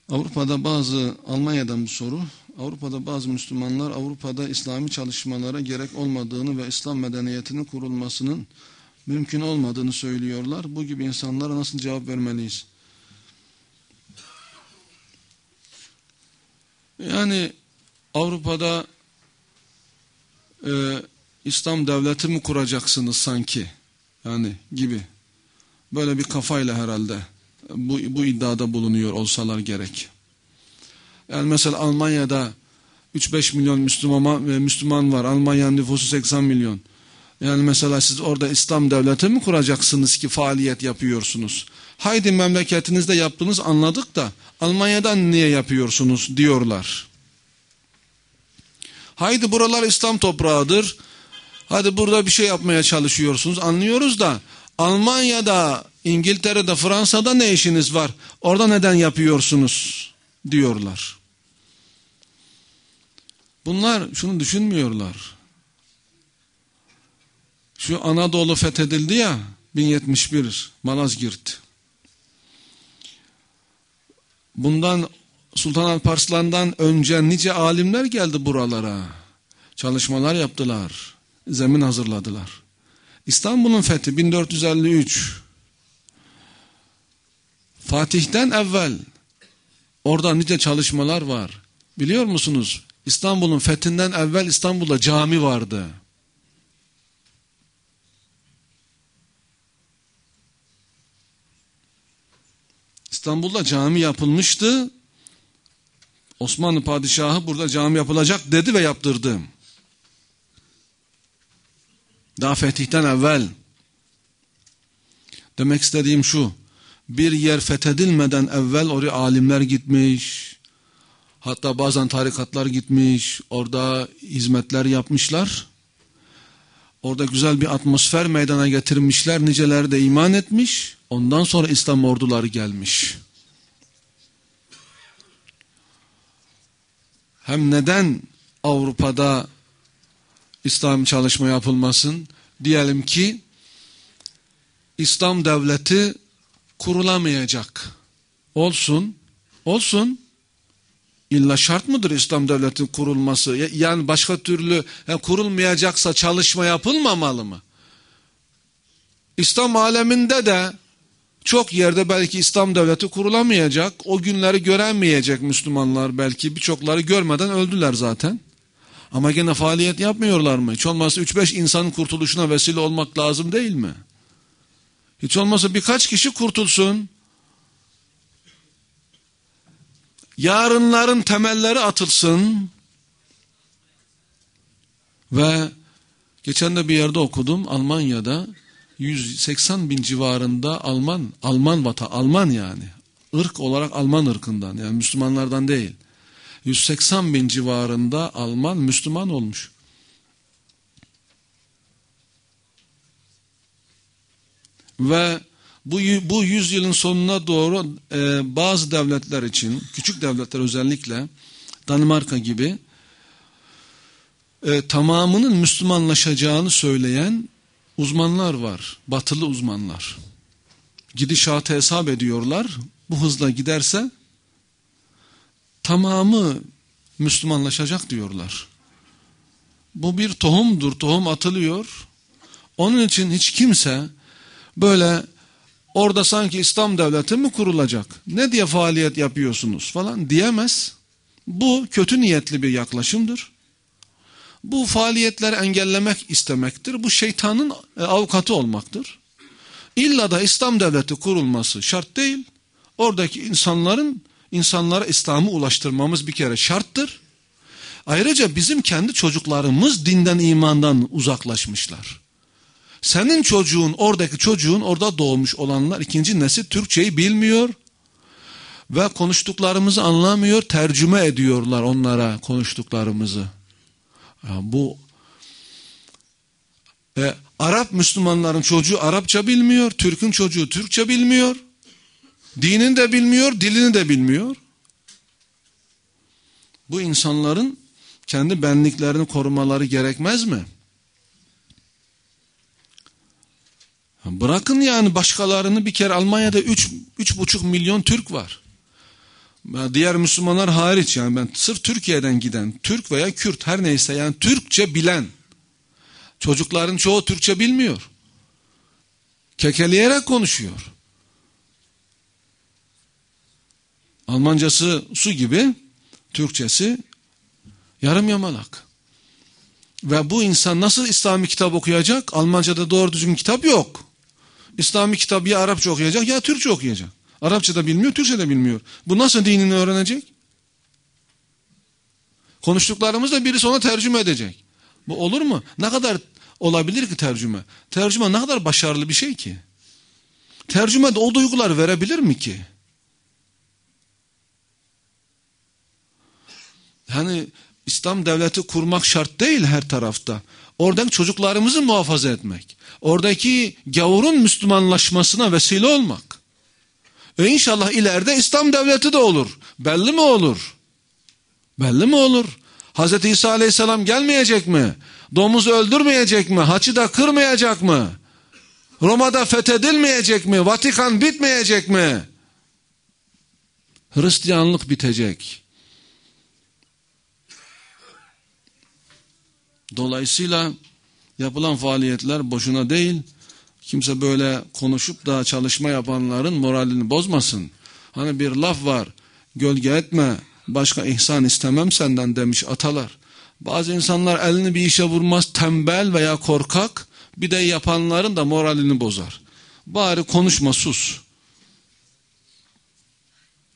Almanya'dan bir soru. Avrupa'da bazı Müslümanlar Avrupa'da İslami çalışmalara gerek olmadığını ve İslam medeniyetinin kurulmasının mümkün olmadığını söylüyorlar. Bu gibi insanlara nasıl cevap vermeliyiz? Yani Avrupa'da İslam devleti mi kuracaksınız sanki? Yani gibi. Böyle bir kafayla herhalde bu iddiada bulunuyor olsalar gerek. Yani mesela Almanya'da 3-5 milyon Müslüman var. Almanya'nın nüfusu 80 milyon. Yani mesela siz orada İslam devleti mi kuracaksınız ki faaliyet yapıyorsunuz? Haydi memleketinizde yaptınız, anladık da Almanya'dan niye yapıyorsunuz diyorlar. Haydi buralar İslam toprağıdır. Hadi burada bir şey yapmaya çalışıyorsunuz, anlıyoruz da Almanya'da, İngiltere'de, Fransa'da ne işiniz var? Orada neden yapıyorsunuz diyorlar. Bunlar şunu düşünmüyorlar. Şu Anadolu fethedildi ya, 1071 Malazgirt. Bundan Sultan Alparslan'dan önce nice alimler geldi buralara. Çalışmalar yaptılar. Zemin hazırladılar. İstanbul'un fethi 1453. Fatih'ten evvel orada nice çalışmalar var. Biliyor musunuz? İstanbul'un fethinden evvel İstanbul'da cami vardı. İstanbul'da cami yapılmıştı. Osmanlı padişahı burada cami yapılacak dedi ve yaptırdı. Daha fetihten evvel. Demek istediğim şu. Bir yer fethedilmeden evvel oraya alimler gitmiş. Hatta bazen tarikatlar gitmiş. Orada hizmetler yapmışlar. Orada güzel bir atmosfer meydana getirmişler. Niceleri de iman etmiş. Ondan sonra İslam orduları gelmiş. Hem neden Avrupa'da İslam çalışma yapılmasın? Diyelim ki İslam devleti kurulamayacak. Olsun. İlla şart mıdır İslam devleti kurulması? Yani başka türlü kurulmayacaksa çalışma yapılmamalı mı? İslam aleminde de çok yerde belki İslam devleti kurulamayacak. O günleri göremeyecek Müslümanlar belki. Birçokları görmeden öldüler zaten. Ama gene faaliyet yapmıyorlar mı? Hiç olmazsa 3-5 insanın kurtuluşuna vesile olmak lazım değil mi? Hiç olmazsa birkaç kişi kurtulsun. Yarınların temelleri atılsın. Ve geçen de bir yerde okudum. Almanya'da 180 bin civarında Alman yani. Irk olarak Alman ırkından, yani Müslümanlardan değil. 180 bin civarında Alman Müslüman olmuş. Ve bu yüzyılın sonuna doğru bazı devletler için, küçük devletler özellikle Danimarka gibi tamamının Müslümanlaşacağını söyleyen uzmanlar var. Batılı uzmanlar. Gidişatı hesap ediyorlar. Bu hızla giderse tamamı Müslümanlaşacak diyorlar. Bu bir tohumdur. Tohum atılıyor. Onun için hiç kimse böyle orada sanki İslam devleti mi kurulacak? Ne diye faaliyet yapıyorsunuz falan diyemez. Bu kötü niyetli bir yaklaşımdır. Bu faaliyetleri engellemek istemektir. Bu şeytanın avukatı olmaktır. İlla da İslam devleti kurulması şart değil. Oradaki insanlara İslam'ı ulaştırmamız bir kere şarttır. Ayrıca bizim kendi çocuklarımız dinden, imandan uzaklaşmışlar. Senin çocuğun, oradaki çocuğun, orada doğmuş olanlar ikinci nesil Türkçeyi bilmiyor ve konuştuklarımızı anlamıyor, tercüme ediyorlar onlara konuştuklarımızı. Bu Arap Müslümanların çocuğu Arapça bilmiyor, Türk'ün çocuğu Türkçe bilmiyor, dinini de bilmiyor, dilini de bilmiyor. Bu insanların kendi benliklerini korumaları gerekmez mi? Bırakın yani başkalarını, bir kere Almanya'da 3,5 milyon Türk var. diğer Müslümanlar hariç, yani ben sırf Türkiye'den giden Türk veya Kürt her neyse, yani Türkçe bilen çocukların çoğu Türkçe bilmiyor. Kekeleyerek konuşuyor. Almancası su gibi, Türkçesi yarım yamalak. Ve bu insan nasıl İslami kitap okuyacak? Almanca'da doğru düzgün kitap yok. İslami kitap ya Arapça okuyacak ya Türkçe okuyacak. Arapça da bilmiyor, Türkçe de bilmiyor. Bu nasıl dinini öğrenecek? Konuştuklarımızda birisi ona tercüme edecek. Bu olur mu? Ne kadar olabilir ki tercüme? Tercüme ne kadar başarılı bir şey ki? Tercüme de o duygular verebilir mi ki? Yani İslam devleti kurmak şart değil her tarafta. Oradaki çocuklarımızı muhafaza etmek. Oradaki gavurun Müslümanlaşmasına vesile olmak. İnşallah ileride İslam devleti de olur. Belli mi olur? Belli mi olur? Hz. İsa Aleyhisselam gelmeyecek mi? Domuz öldürmeyecek mi? Haçı da kırmayacak mı? Roma'da fethedilmeyecek mi? Vatikan bitmeyecek mi? Hristiyanlık bitecek. Dolayısıyla yapılan faaliyetler boşuna değil. Kimse böyle konuşup da çalışma yapanların moralini bozmasın. Hani bir laf var, gölge etme, başka ihsan istemem senden demiş atalar. Bazı insanlar elini bir işe vurmaz, tembel veya korkak, bir de yapanların da moralini bozar. Bari konuşma, sus.